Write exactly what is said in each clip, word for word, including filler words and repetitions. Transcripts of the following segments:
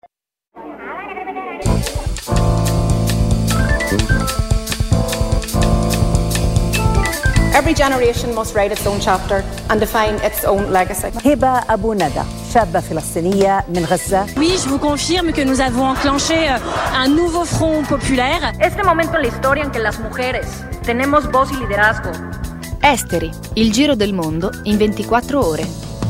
Every generation must write its own chapter and define its own legacy. هبة أبو ندى شابة فلسطينية من غزة. Oui, je vous confirme que nous avons enclenché un nouveau front populaire. Este momento en la historia en que las mujeres tenemos voz y liderazgo. Esteri, il giro del mondo in ventiquattro ore.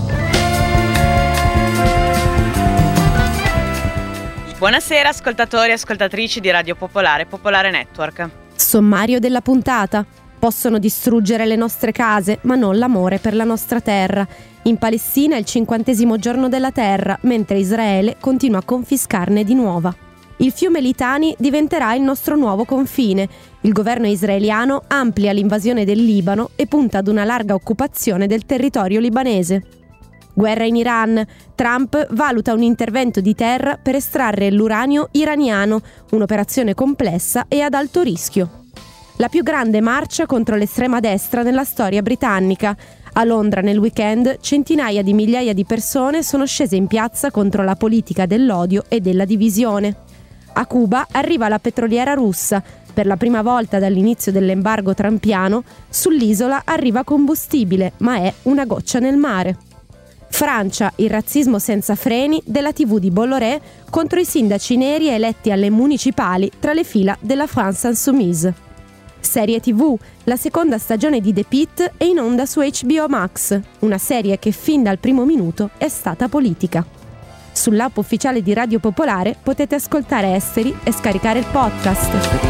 Buonasera ascoltatori e ascoltatrici di Radio Popolare, Popolare Network. Sommario della puntata. Possono distruggere le nostre case, ma non l'amore per la nostra terra. In Palestina è il cinquantesimo giorno della terra, mentre Israele continua a confiscarne di nuova. Il fiume Litani diventerà il nostro nuovo confine. Il governo israeliano amplia l'invasione del Libano e punta ad una larga occupazione del territorio libanese. Guerra in Iran. Trump valuta un intervento di terra per estrarre l'uranio iraniano, un'operazione complessa e ad alto rischio. La più grande marcia contro l'estrema destra nella storia britannica. A Londra nel weekend centinaia di migliaia di persone sono scese in piazza contro la politica dell'odio e della divisione. A Cuba arriva la petroliera russa. Per la prima volta dall'inizio dell'embargo trumpiano, sull'isola arriva combustibile, ma è una goccia nel mare. Francia, il razzismo senza freni della tivù di Bolloré contro i sindaci neri eletti alle municipali tra le fila della France Insoumise. Serie tivù, la seconda stagione di The Pitt è in onda su H B O Max, una serie che fin dal primo minuto è stata politica. Sull'app ufficiale di Radio Popolare potete ascoltare Esteri e scaricare il podcast.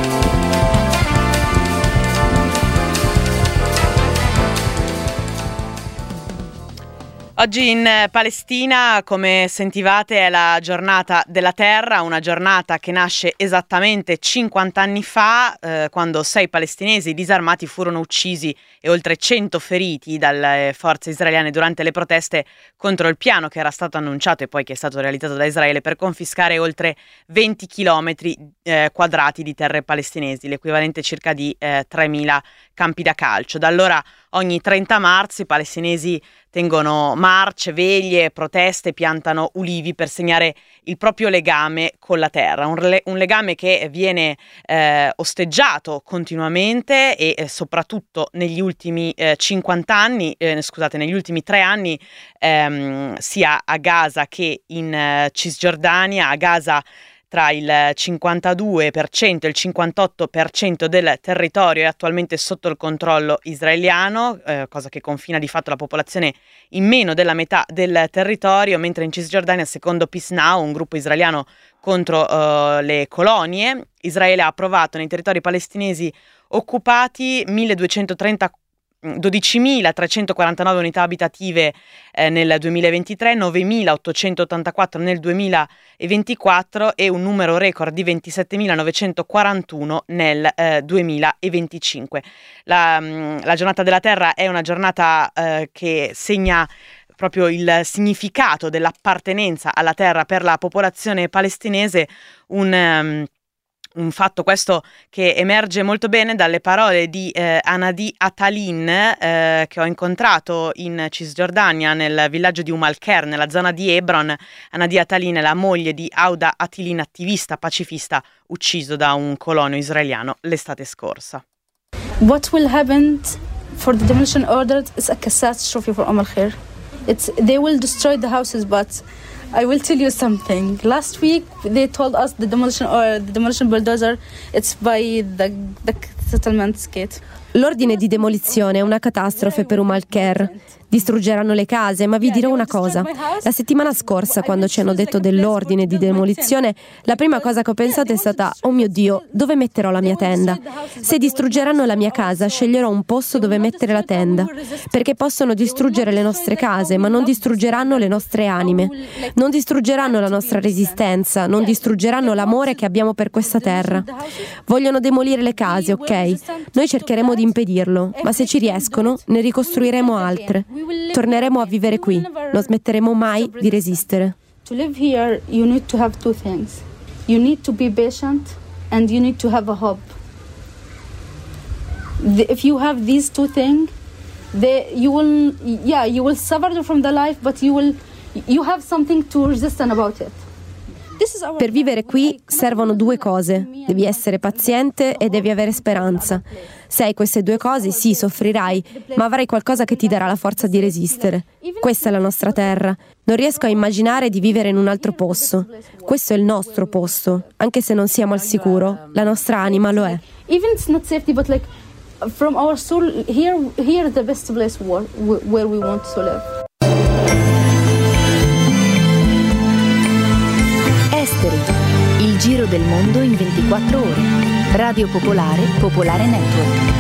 Oggi in Palestina, come sentivate, è la giornata della terra, una giornata che nasce esattamente cinquanta anni fa, eh, quando sei palestinesi disarmati furono uccisi e oltre cento feriti dalle forze israeliane durante le proteste contro il piano che era stato annunciato e poi che è stato realizzato da Israele per confiscare oltre venti chilometri eh, quadrati di terre palestinesi, l'equivalente circa di eh, tremila campi da calcio. Da allora ogni trenta marzo i palestinesi tengono marce, veglie, proteste, piantano ulivi per segnare il proprio legame con la terra, un, le- un legame che viene eh, osteggiato continuamente e eh, soprattutto negli ultimi eh, cinquanta anni, eh, scusate, negli ultimi tre anni, ehm, sia a Gaza che in eh, Cisgiordania. A Gaza tra il cinquantadue per cento e il cinquantotto per cento del territorio è attualmente sotto il controllo israeliano, eh, cosa che confina di fatto la popolazione in meno della metà del territorio, mentre in Cisgiordania, secondo Peace Now, un gruppo israeliano contro uh, le colonie, Israele ha approvato nei territori palestinesi occupati milleduecentotrenta dodicimilatrecentoquarantanove unità abitative eh, nel duemilaventitré, novemilaottocentottantaquattro nel duemilaventiquattro e un numero record di ventisettemilanovecentoquarantuno nel eh, duemilaventicinque. La, mh, la giornata della terra è una giornata eh, che segna proprio il significato dell'appartenenza alla terra per la popolazione palestinese, un um, Un fatto questo che emerge molto bene dalle parole di eh, Anadi Atalin, eh, che ho incontrato in Cisgiordania nel villaggio di Umm al-Quer, nella zona di Hebron. Anadi Atalin è la moglie di Auda Atilin, attivista pacifista ucciso da un colono israeliano l'estate scorsa. What will happen for the demolition order is a catastrophe for Umm al-Quer. It's they will destroy the houses, but I will tell you something. Last week they told us the demolition or the demolition bulldozer it's by the the settlement gate. L'ordine di demolizione è una catastrofe per Umm al-Quer. Distruggeranno le case, ma vi dirò una cosa. La settimana scorsa, quando ci hanno detto dell'ordine di demolizione, la prima cosa che ho pensato è stata: oh mio Dio, dove metterò la mia tenda? Se distruggeranno la mia casa, sceglierò un posto dove mettere la tenda, perché possono distruggere le nostre case, ma non distruggeranno le nostre anime, non distruggeranno la nostra resistenza, non distruggeranno l'amore che abbiamo per questa terra. Vogliono demolire le case, ok? Noi cercheremo di impedirlo, ma se ci riescono, ne ricostruiremo altre. Torneremo a vivere qui, non smetteremo mai di resistere. To live here, you need to have two things. You need to be patient and you need to have a hope. The, if you have these two things, they, you will, yeah, you will suffer from the life, but you will, you have something to resist about it. Per vivere qui servono due cose. Devi essere paziente e devi avere speranza. Se hai queste due cose, sì, soffrirai, ma avrai qualcosa che ti darà la forza di resistere. Questa è la nostra terra. Non riesco a immaginare di vivere in un altro posto. Questo è il nostro posto. Anche se non siamo al sicuro, la nostra anima lo è. Even it's not safety, but like from our soul, here, here is the best place where, where we want to live. Esteri, il giro del mondo in ventiquattro ore. Radio Popolare, Popolare Network.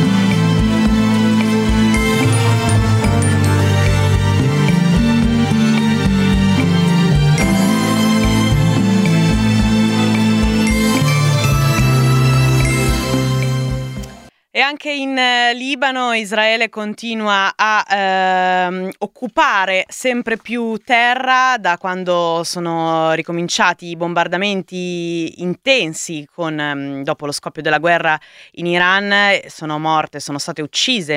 E anche in eh, Libano Israele continua a ehm, occupare sempre più terra da quando sono ricominciati i bombardamenti intensi con, ehm, dopo lo scoppio della guerra in Iran. Sono morte, sono state uccise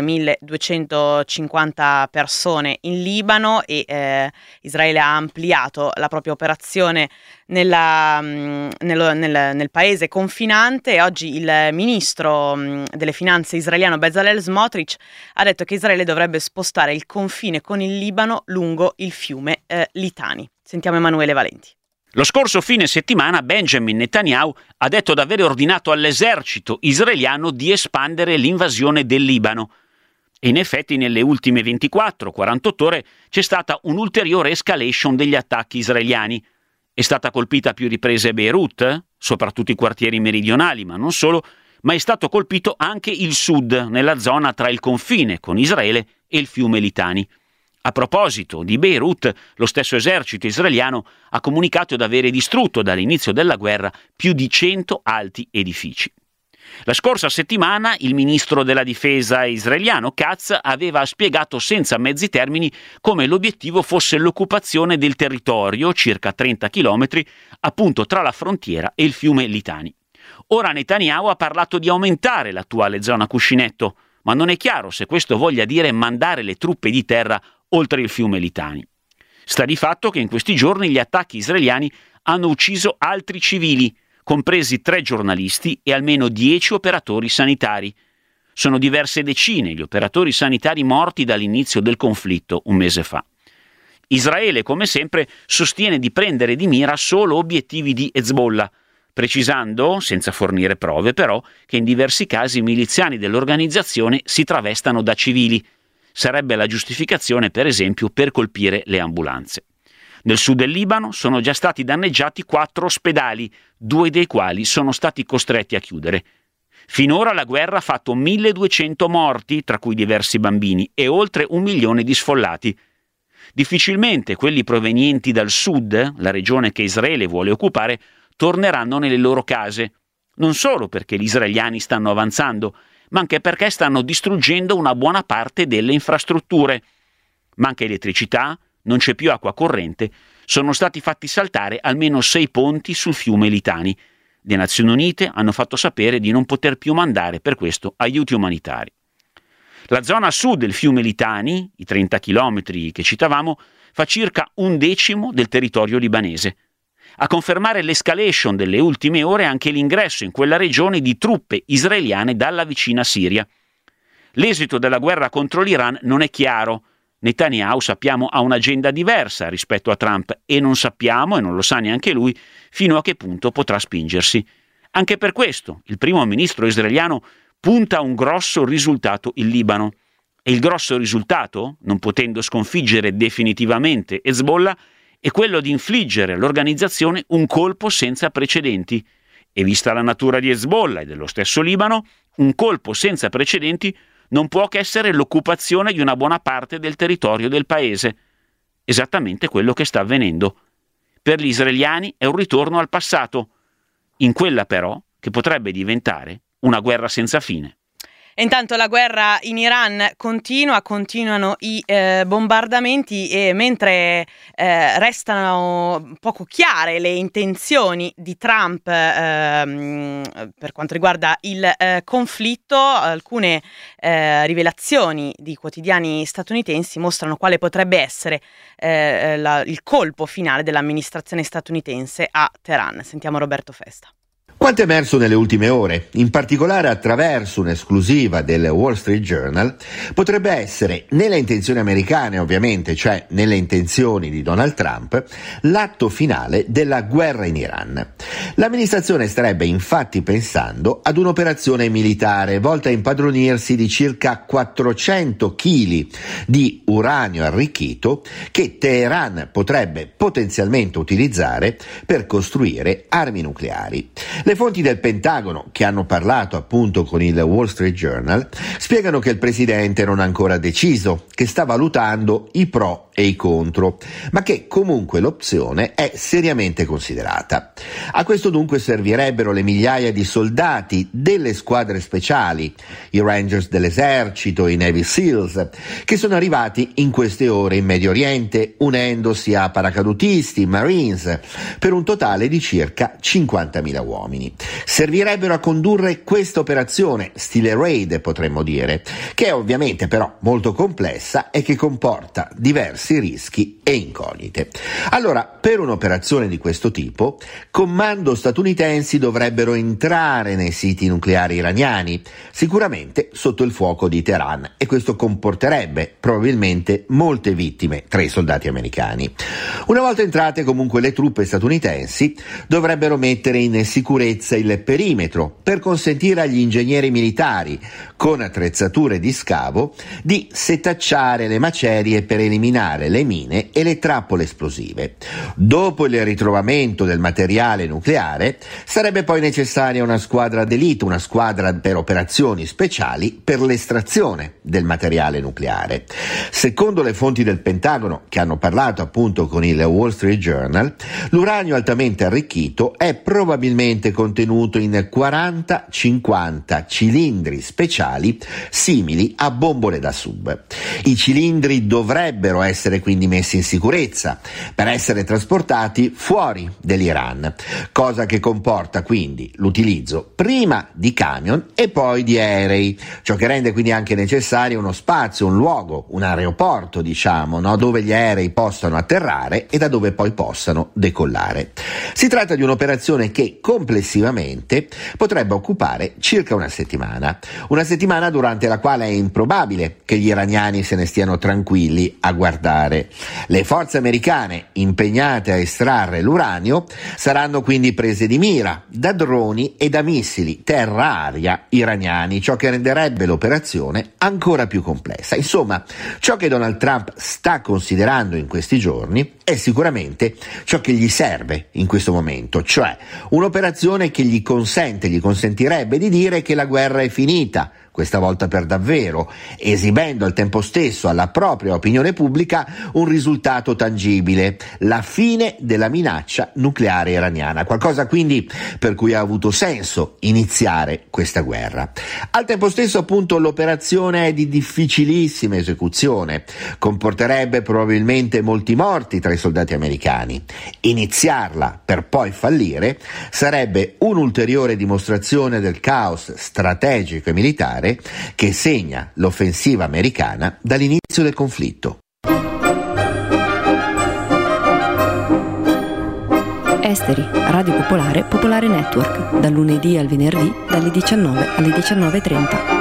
milleduecentocinquanta persone in Libano e eh, Israele ha ampliato la propria operazione nella, mh, nello, nel, nel paese confinante e oggi il ministro mh, delle finanze israeliano Bezalel Smotrich ha detto che Israele dovrebbe spostare il confine con il Libano lungo il fiume eh, Litani. Sentiamo Emanuele Valenti. Lo scorso fine settimana Benjamin Netanyahu ha detto di aver ordinato all'esercito israeliano di espandere l'invasione del Libano. E in effetti nelle ultime ventiquattro quarantotto ore c'è stata un'ulteriore escalation degli attacchi israeliani. È stata colpita a più riprese Beirut, soprattutto i quartieri meridionali, ma non solo, ma è stato colpito anche il sud, nella zona tra il confine con Israele e il fiume Litani. A proposito di Beirut, lo stesso esercito israeliano ha comunicato di avere distrutto dall'inizio della guerra più di cento alti edifici. La scorsa settimana il ministro della difesa israeliano Katz aveva spiegato senza mezzi termini come l'obiettivo fosse l'occupazione del territorio, circa trenta chilometri, appunto tra la frontiera e il fiume Litani. Ora Netanyahu ha parlato di aumentare l'attuale zona cuscinetto, ma non è chiaro se questo voglia dire mandare le truppe di terra oltre il fiume Litani. Sta di fatto che in questi giorni gli attacchi israeliani hanno ucciso altri civili, compresi tre giornalisti e almeno dieci operatori sanitari. Sono diverse decine gli operatori sanitari morti dall'inizio del conflitto un mese fa. Israele, come sempre, sostiene di prendere di mira solo obiettivi di Hezbollah, precisando, senza fornire prove però, che in diversi casi i miliziani dell'organizzazione si travestano da civili. Sarebbe la giustificazione, per esempio, per colpire le ambulanze. Nel sud del Libano sono già stati danneggiati quattro ospedali, due dei quali sono stati costretti a chiudere. Finora la guerra ha fatto milleduecento morti, tra cui diversi bambini, e oltre un milione di sfollati. Difficilmente quelli provenienti dal sud, la regione che Israele vuole occupare, torneranno nelle loro case. Non solo perché gli israeliani stanno avanzando, ma anche perché stanno distruggendo una buona parte delle infrastrutture. Manca elettricità, non c'è più acqua corrente, sono stati fatti saltare almeno sei ponti sul fiume Litani. Le Nazioni Unite hanno fatto sapere di non poter più mandare per questo aiuti umanitari. La zona sud del fiume Litani, i trenta chilometri che citavamo, fa circa un decimo del territorio libanese. A confermare l'escalation delle ultime ore anche l'ingresso in quella regione di truppe israeliane dalla vicina Siria. L'esito della guerra contro l'Iran non è chiaro. Netanyahu, sappiamo, ha un'agenda diversa rispetto a Trump e non sappiamo, e non lo sa neanche lui, fino a che punto potrà spingersi. Anche per questo il primo ministro israeliano punta a un grosso risultato in Libano. E il grosso risultato, non potendo sconfiggere definitivamente Hezbollah, è quello di infliggere all'organizzazione un colpo senza precedenti. E vista la natura di Hezbollah e dello stesso Libano, un colpo senza precedenti non può che essere l'occupazione di una buona parte del territorio del paese. Esattamente quello che sta avvenendo. Per gli israeliani è un ritorno al passato, in quella però che potrebbe diventare una guerra senza fine. E intanto la guerra in Iran continua, continuano i eh, bombardamenti e mentre eh, restano poco chiare le intenzioni di Trump eh, per quanto riguarda il eh, conflitto, alcune eh, rivelazioni di quotidiani statunitensi mostrano quale potrebbe essere eh, la, il colpo finale dell'amministrazione statunitense a Teheran. Sentiamo Roberto Festa. Quanto è emerso nelle ultime ore, in particolare attraverso un'esclusiva del Wall Street Journal, potrebbe essere, nelle intenzioni americane ovviamente, cioè nelle intenzioni di Donald Trump, l'atto finale della guerra in Iran. L'amministrazione starebbe infatti pensando ad un'operazione militare volta a impadronirsi di circa quattrocento chili di uranio arricchito che Teheran potrebbe potenzialmente utilizzare per costruire armi nucleari. Le fonti del Pentagono, che hanno parlato appunto con il Wall Street Journal, spiegano che il presidente non ha ancora deciso, che sta valutando i pro e i contro, ma che comunque l'opzione è seriamente considerata. A questo dunque servirebbero le migliaia di soldati delle squadre speciali, i Rangers dell'esercito, i Navy Seals, che sono arrivati in queste ore in Medio Oriente, unendosi a paracadutisti, Marines, per un totale di circa cinquantamila uomini. Servirebbero a condurre questa operazione, stile raid potremmo dire, che è ovviamente però molto complessa e che comporta diversi rischi e incognite. Allora, per un'operazione di questo tipo, comando statunitensi dovrebbero entrare nei siti nucleari iraniani, sicuramente sotto il fuoco di Teheran, e questo comporterebbe probabilmente molte vittime tra i soldati americani. Una volta entrate comunque le truppe statunitensi dovrebbero mettere in sicurezza il perimetro per consentire agli ingegneri militari con attrezzature di scavo di setacciare le macerie per eliminare le mine e le trappole esplosive. Dopo il ritrovamento del materiale nucleare sarebbe poi necessaria una squadra d'élite, una squadra per operazioni speciali per l'estrazione del materiale nucleare. Secondo le fonti del Pentagono, che hanno parlato appunto con il Wall Street Journal, l'uranio altamente arricchito è probabilmente contenuto in quaranta cinquanta cilindri speciali simili a bombole da sub. I cilindri dovrebbero essere quindi messi in sicurezza per essere trasportati fuori dell'Iran, cosa che comporta quindi l'utilizzo prima di camion e poi di aerei, ciò che rende quindi anche necessario uno spazio, un luogo, un aeroporto diciamo, no? dove gli aerei possano atterrare e da dove poi possano decollare. Si tratta di un'operazione che complessivamente potrebbe occupare circa una settimana, una settimana durante la quale è improbabile che gli iraniani se ne stiano tranquilli a guardare. Le forze americane impegnate a estrarre l'uranio saranno quindi prese di mira da droni e da missili terra-aria iraniani, ciò che renderebbe l'operazione ancora più complessa. Insomma, ciò che Donald Trump sta considerando in questi giorni è sicuramente ciò che gli serve in questo momento, cioè un'operazione che gli consente, gli consentirebbe di dire che la guerra è finita, questa volta per davvero, esibendo al tempo stesso alla propria opinione pubblica un risultato tangibile, la fine della minaccia nucleare iraniana, qualcosa quindi per cui ha avuto senso iniziare questa guerra. Al tempo stesso appunto l'operazione è di difficilissima esecuzione, comporterebbe probabilmente molti morti tra i soldati americani. Iniziarla per poi fallire sarebbe un'ulteriore dimostrazione del caos strategico e militare che segna l'offensiva americana dall'inizio del conflitto. Esteri, Radio Popolare, Popolare Network, dal lunedì al venerdì, dalle diciannove alle diciannove e trenta.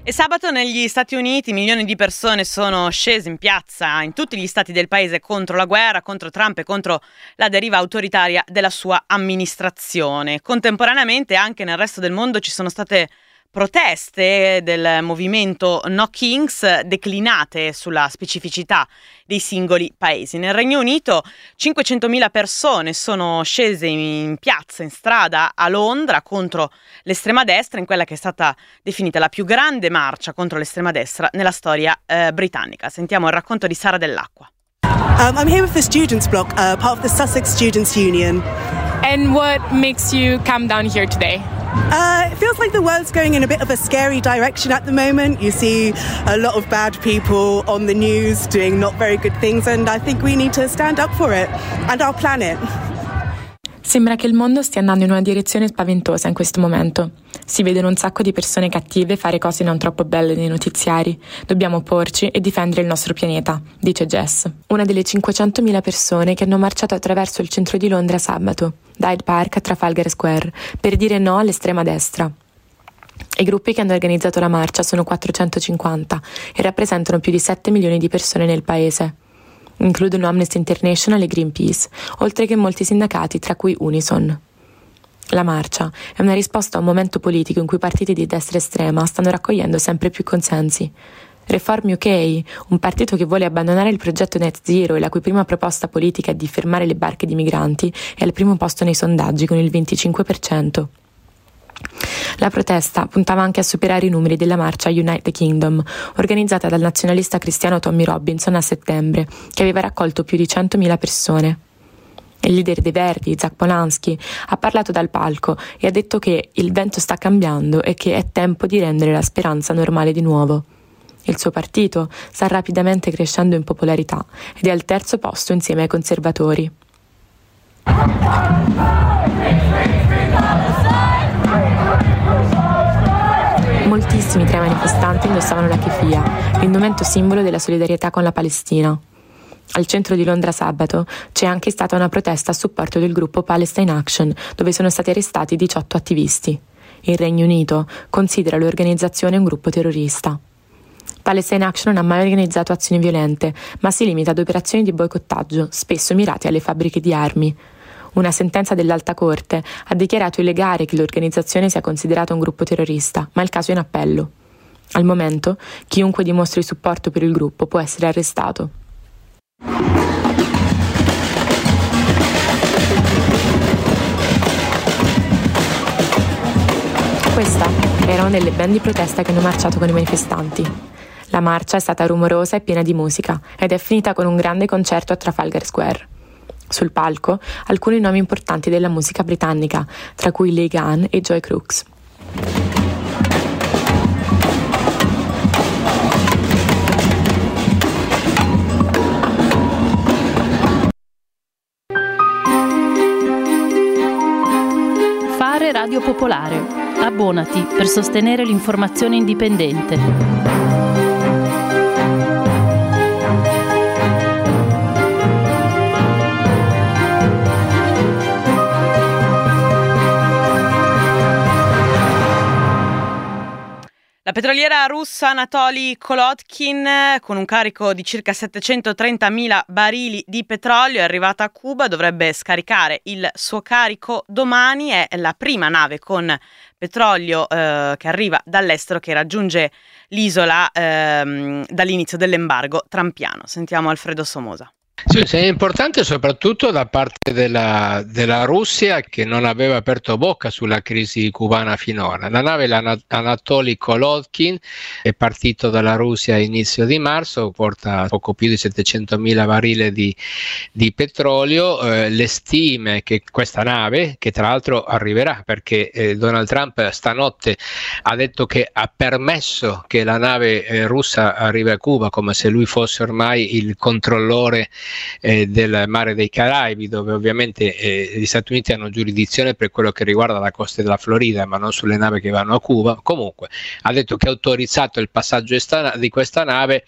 E sabato negli Stati Uniti milioni di persone sono scese in piazza in tutti gli stati del paese contro la guerra, contro Trump e contro la deriva autoritaria della sua amministrazione. Contemporaneamente anche nel resto del mondo ci sono state proteste del movimento No Kings declinate sulla specificità dei singoli paesi. Nel Regno Unito cinquecentomila persone sono scese in piazza, in strada a Londra contro l'estrema destra in quella che è stata definita la più grande marcia contro l'estrema destra nella storia eh, britannica. Sentiamo il racconto di Sara Dell'Acqua. Um, I'm here with the Students' Bloc, uh, part of the Sussex Students' Union. And what makes you come down here today? Uh, it feels like the world's going in a bit of a scary direction at the moment. You see a lot of bad people on the news doing not very good things, and I think we need to stand up for it and our planet. Sembra che il mondo stia andando in una direzione spaventosa in questo momento. Si vedono un sacco di persone cattive fare cose non troppo belle nei notiziari. Dobbiamo opporci e difendere il nostro pianeta, dice Jess, una delle cinquecentomila persone che hanno marciato attraverso il centro di Londra sabato, da Hyde Park a Trafalgar Square, per dire no all'estrema destra. I gruppi che hanno organizzato la marcia sono quattrocentocinquanta e rappresentano più di sette milioni di persone nel paese. Includono Amnesty International e Greenpeace, oltre che molti sindacati, tra cui Unison. La marcia è una risposta a un momento politico in cui partiti di destra estrema stanno raccogliendo sempre più consensi. Reform U K, un partito che vuole abbandonare il progetto Net Zero e la cui prima proposta politica è di fermare le barche di migranti, è al primo posto nei sondaggi con il venticinque per cento. La protesta puntava anche a superare i numeri della marcia Unite the Kingdom, organizzata dal nazionalista cristiano Tommy Robinson a settembre, che aveva raccolto più di centomila persone. Il leader dei Verdi, Zach Polanski, ha parlato dal palco e ha detto che il vento sta cambiando e che è tempo di rendere la speranza normale di nuovo. Il suo partito sta rapidamente crescendo in popolarità ed è al terzo posto insieme ai conservatori. Moltissimi tra i manifestanti indossavano la keffiyeh, l'indumento simbolo della solidarietà con la Palestina. Al centro di Londra sabato c'è anche stata una protesta a supporto del gruppo Palestine Action, dove sono stati arrestati diciotto attivisti. Il Regno Unito considera l'organizzazione un gruppo terrorista. Palestine Action non ha mai organizzato azioni violente, ma si limita ad operazioni di boicottaggio, spesso mirate alle fabbriche di armi. Una sentenza dell'Alta Corte ha dichiarato illegale che l'organizzazione sia considerata un gruppo terrorista, ma il caso è in appello. Al momento, chiunque dimostri supporto per il gruppo può essere arrestato. Questa era una delle band di protesta che hanno marciato con i manifestanti. La marcia è stata rumorosa e piena di musica ed è finita con un grande concerto a Trafalgar Square. Sul palco alcuni nomi importanti della musica britannica, tra cui Lee Gunn e Joy Crooks. Fare Radio Popolare. Abbonati per sostenere l'informazione indipendente. La petroliera russa Anatoly Kolotkin, con un carico di circa settecentotrentamila barili di petrolio, è arrivata a Cuba, dovrebbe scaricare il suo carico domani. È la prima nave con petrolio eh, che arriva dall'estero che raggiunge l'isola eh, dall'inizio dell'embargo trumpiano. Sentiamo Alfredo Somoza. Sì, è importante soprattutto da parte della, della Russia, che non aveva aperto bocca sulla crisi cubana finora. La nave Anatoly Kolotkin è partito dalla Russia a inizio di marzo, porta poco più di settecentomila barili di, di petrolio. Eh, le stime che questa nave, che tra l'altro arriverà perché eh, Donald Trump stanotte ha detto che ha permesso che la nave eh, russa arrivi a Cuba, come se lui fosse ormai il controllore Eh, del mare dei Caraibi, dove ovviamente eh, gli Stati Uniti hanno giurisdizione per quello che riguarda la costa della Florida, ma non sulle navi che vanno a Cuba. Comunque ha detto che ha autorizzato il passaggio di questa nave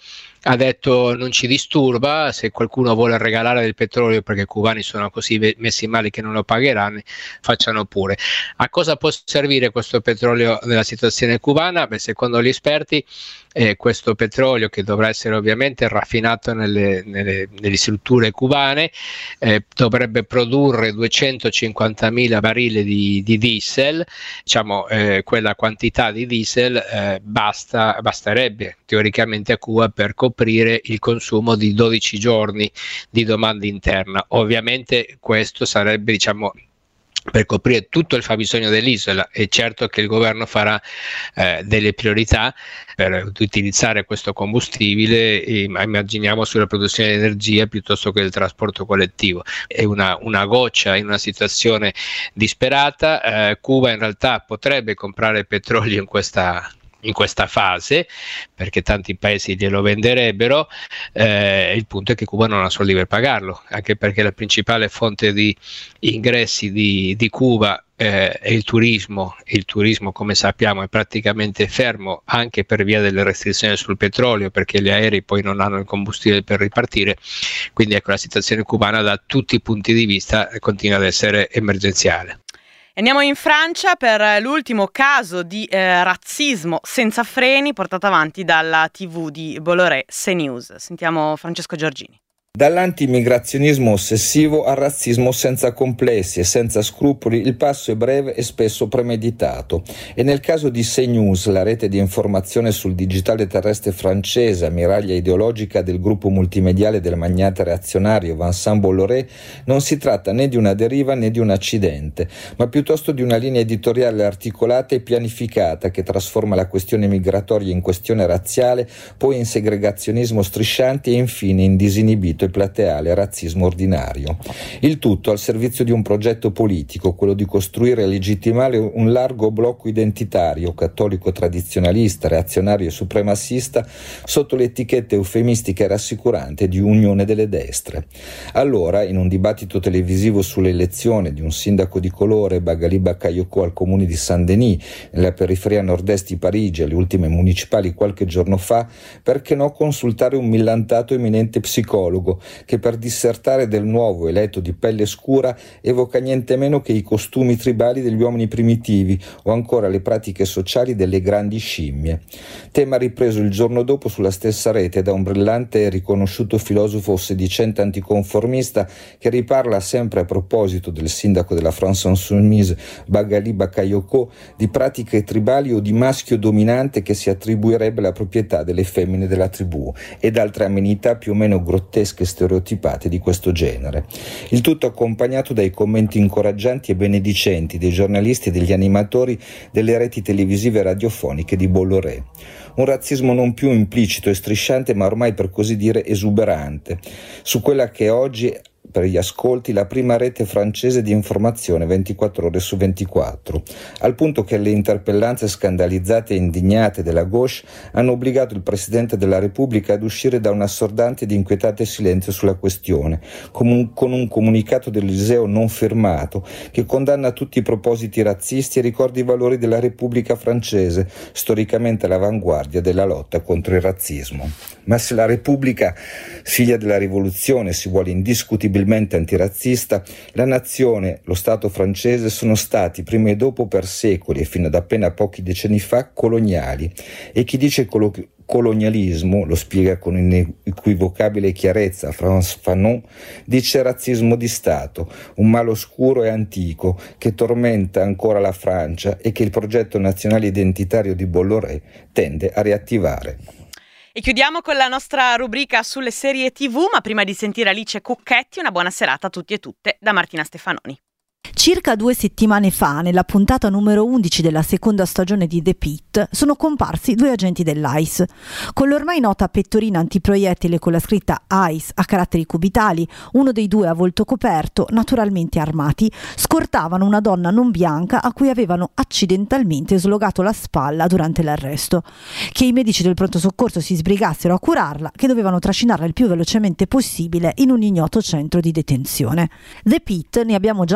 ha detto non ci disturba, se qualcuno vuole regalare del petrolio perché i cubani sono così messi male che non lo pagheranno, facciano pure. A cosa può servire questo petrolio nella situazione cubana? Beh, secondo gli esperti eh, questo petrolio, che dovrà essere ovviamente raffinato nelle, nelle, nelle strutture cubane, eh, dovrebbe produrre duecentocinquantamila barili di, di diesel. Diciamo eh, quella quantità di diesel eh, basta, basterebbe teoricamente a Cuba per coprire il consumo di dodici giorni di domanda interna. Ovviamente questo sarebbe, diciamo, per coprire tutto il fabbisogno dell'isola. È certo che il governo farà eh, delle priorità per utilizzare questo combustibile, e immaginiamo sulla produzione di energia piuttosto che il trasporto collettivo. È una, una goccia in una situazione disperata. eh, Cuba in realtà potrebbe comprare petrolio in questa in questa fase, perché tanti paesi glielo venderebbero. Eh, il punto è che Cuba non ha soldi per pagarlo, anche perché la principale fonte di ingressi di, di Cuba eh, è il turismo. Il turismo, come sappiamo, è praticamente fermo anche per via delle restrizioni sul petrolio, perché gli aerei poi non hanno il combustibile per ripartire. Quindi ecco, la situazione cubana da tutti i punti di vista continua ad essere emergenziale. Andiamo in Francia per l'ultimo caso di eh, razzismo senza freni portato avanti dalla tivù di Bolloré, CNews. Sentiamo Francesco Giorgini. Dall'antimigrazionismo ossessivo al razzismo senza complessi e senza scrupoli, il passo è breve e spesso premeditato. E nel caso di CNews, la rete di informazione sul digitale terrestre francese, ammiraglia ideologica del gruppo multimediale del magnate reazionario Vincent Bolloré, non si tratta né di una deriva né di un accidente, ma piuttosto di una linea editoriale articolata e pianificata che trasforma la questione migratoria in questione razziale, poi in segregazionismo strisciante e infine in disinibito e plateale razzismo ordinario. Il tutto al servizio di un progetto politico, quello di costruire e legittimare un largo blocco identitario, cattolico tradizionalista, reazionario e supremacista, sotto l'etichetta eufemistica e rassicurante di unione delle destre. Allora, in un dibattito televisivo sull'elezione di un sindaco di colore, Bagali Bakayoko, al comune di Saint-Denis, nella periferia nord-est di Parigi, alle ultime municipali qualche giorno fa, perché no consultare un millantato eminente psicologo che per dissertare del nuovo eletto di pelle scura evoca niente meno che i costumi tribali degli uomini primitivi o ancora le pratiche sociali delle grandi scimmie. Tema ripreso il giorno dopo sulla stessa rete da un brillante e riconosciuto filosofo sedicente anticonformista che riparla sempre a proposito del sindaco della France Insoumise Bagali Bakayoko di pratiche tribali o di maschio dominante che si attribuirebbe la proprietà delle femmine della tribù ed altre amenità più o meno grottesche stereotipate di questo genere. Il tutto accompagnato dai commenti incoraggianti e benedicenti dei giornalisti e degli animatori delle reti televisive e radiofoniche di Bolloré. Un razzismo non più implicito e strisciante, ma ormai per così dire esuberante, su quella che oggi per gli ascolti la prima rete francese di informazione ventiquattro ore su ventiquattro, al punto che le interpellanze scandalizzate e indignate della gauche hanno obbligato il Presidente della Repubblica ad uscire da un assordante ed inquietante silenzio sulla questione, con un, con un comunicato dell'Eliseo non firmato che condanna tutti i propositi razzisti e ricorda i valori della Repubblica francese, storicamente all'avanguardia della lotta contro il razzismo. Ma se la Repubblica, figlia della rivoluzione, si vuole indiscutibilmente antirazzista, la nazione, lo Stato francese sono stati prima e dopo per secoli e fino ad appena pochi decenni fa coloniali, e chi dice colo- colonialismo, lo spiega con inequivocabile chiarezza Frantz Fanon, dice razzismo di Stato, un male oscuro e antico che tormenta ancora la Francia e che il progetto nazionale identitario di Bolloré tende a riattivare. E chiudiamo con la nostra rubrica sulle serie tivù, ma prima di sentire Alice Cucchetti, una buona serata a tutti e tutte da Martina Stefanoni. Circa due settimane fa, nella puntata numero undici della seconda stagione di The Pit, sono comparsi due agenti dell'A I S. Con l'ormai nota pettorina antiproiettile con la scritta I C E a caratteri cubitali, uno dei due a volto coperto, naturalmente armati, scortavano una donna non bianca a cui avevano accidentalmente slogato la spalla durante l'arresto. Che i medici del pronto soccorso si sbrigassero a curarla, che dovevano trascinarla il più velocemente possibile in un ignoto centro di detenzione. The Pit, ne abbiamo già parlato,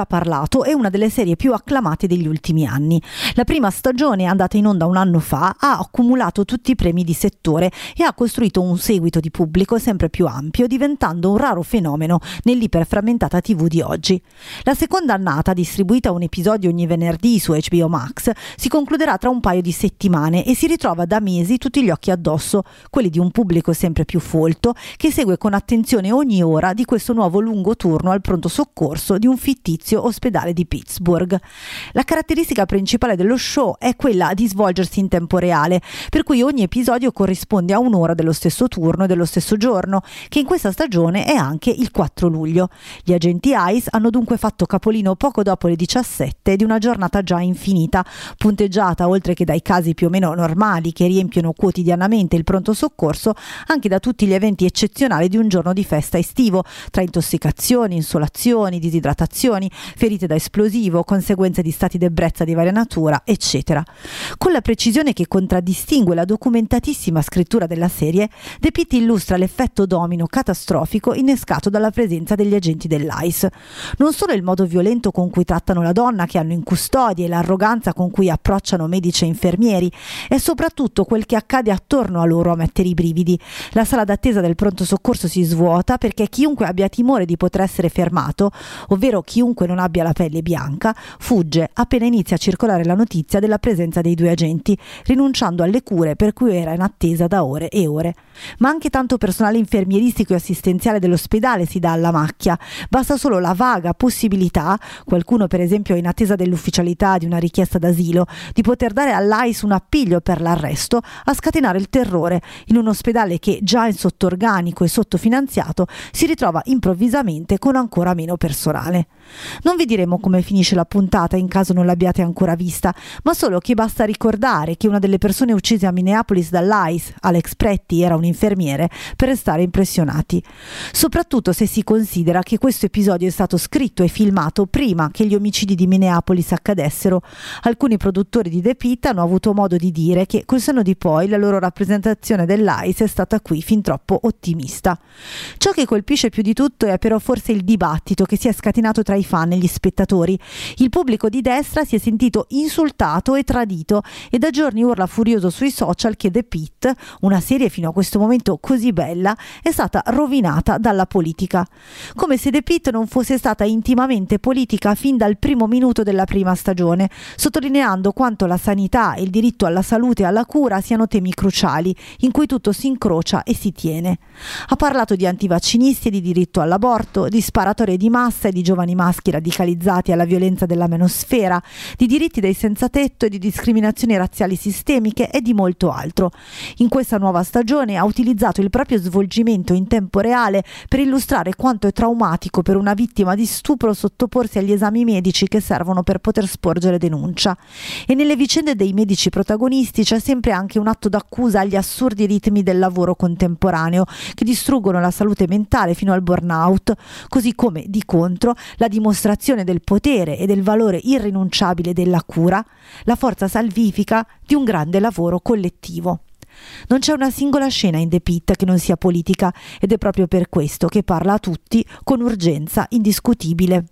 passato è una delle serie più acclamate degli ultimi anni. La prima stagione, andata in onda un anno fa, ha accumulato tutti i premi di settore e ha costruito un seguito di pubblico sempre più ampio, diventando un raro fenomeno nell'iperframmentata tivù di oggi. La seconda annata, distribuita un episodio ogni venerdì su H B O Max, si concluderà tra un paio di settimane e si ritrova da mesi tutti gli occhi addosso, quelli di un pubblico sempre più folto che segue con attenzione ogni ora di questo nuovo lungo turno al pronto soccorso di un fittizio ospedale di Pittsburgh. La caratteristica principale dello show è quella di svolgersi in tempo reale, per cui ogni episodio corrisponde a un'ora dello stesso turno e dello stesso giorno, che in questa stagione è anche il quattro luglio. Gli agenti ICE hanno dunque fatto capolino poco dopo le diciassette di una giornata già infinita, punteggiata, oltre che dai casi più o meno normali che riempiono quotidianamente il pronto soccorso, anche da tutti gli eventi eccezionali di un giorno di festa estivo, tra intossicazioni, insolazioni, disidratazioni, ferite da esplosivo, conseguenze di stati d'ebbrezza di varia natura, eccetera. Con la precisione che contraddistingue la documentatissima scrittura della serie, De Pitt illustra l'effetto domino catastrofico innescato dalla presenza degli agenti dell'I C E. Non solo il modo violento con cui trattano la donna che hanno in custodia e l'arroganza con cui approcciano medici e infermieri, è soprattutto quel che accade attorno a loro a mettere i brividi. La sala d'attesa del pronto soccorso si svuota perché chiunque abbia timore di poter essere fermato, ovvero chiunque non abbia la pelle bianca, fugge appena inizia a circolare la notizia della presenza dei due agenti, rinunciando alle cure per cui era in attesa da ore e ore. Ma anche tanto personale infermieristico e assistenziale dell'ospedale si dà alla macchia. Basta solo la vaga possibilità, qualcuno per esempio in attesa dell'ufficialità di una richiesta d'asilo, di poter dare all'I C E un appiglio per l'arresto, a scatenare il terrore in un ospedale che, già in sottorganico e sottofinanziato, si ritrova improvvisamente con ancora meno personale. Non vi diremo come finisce la puntata in caso non l'abbiate ancora vista, ma solo che basta ricordare che una delle persone uccise a Minneapolis dall'I C E, Alex Pretty, era un infermiere, per restare impressionati. Soprattutto se si considera che questo episodio è stato scritto e filmato prima che gli omicidi di Minneapolis accadessero. Alcuni produttori di The Pitt hanno avuto modo di dire che col senno di poi la loro rappresentazione dell'I C E è stata qui fin troppo ottimista. Ciò che colpisce più di tutto è però forse il dibattito che si è scatenato tra i fan e gli spettatori. Il pubblico di destra si è sentito insultato e tradito e da giorni urla furioso sui social che The Pitt, una serie fino a questo momento così bella, è stata rovinata dalla politica. Come se The Pitt non fosse stata intimamente politica fin dal primo minuto della prima stagione, sottolineando quanto la sanità e il diritto alla salute e alla cura siano temi cruciali in cui tutto si incrocia e si tiene. Ha parlato di antivaccinisti e di diritto all'aborto, di sparatorie di massa e di giovani maschi radicalizzati alla violenza della menosfera, di diritti dei senza tetto e di discriminazioni razziali sistemiche e di molto altro. In questa nuova stagione ha utilizzato il proprio svolgimento in tempo reale per illustrare quanto è traumatico per una vittima di stupro sottoporsi agli esami medici che servono per poter sporgere denuncia. E nelle vicende dei medici protagonisti c'è sempre anche un atto d'accusa agli assurdi ritmi del lavoro contemporaneo che distruggono la salute mentale fino al burnout, così come di contro la dimostrazione del potere e del valore irrinunciabile della cura, la forza salvifica di un grande lavoro collettivo. Non c'è una singola scena in The Pitt che non sia politica ed è proprio per questo che parla a tutti con urgenza indiscutibile.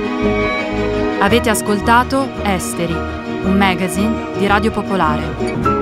Avete ascoltato Esteri, un magazine di Radio Popolare.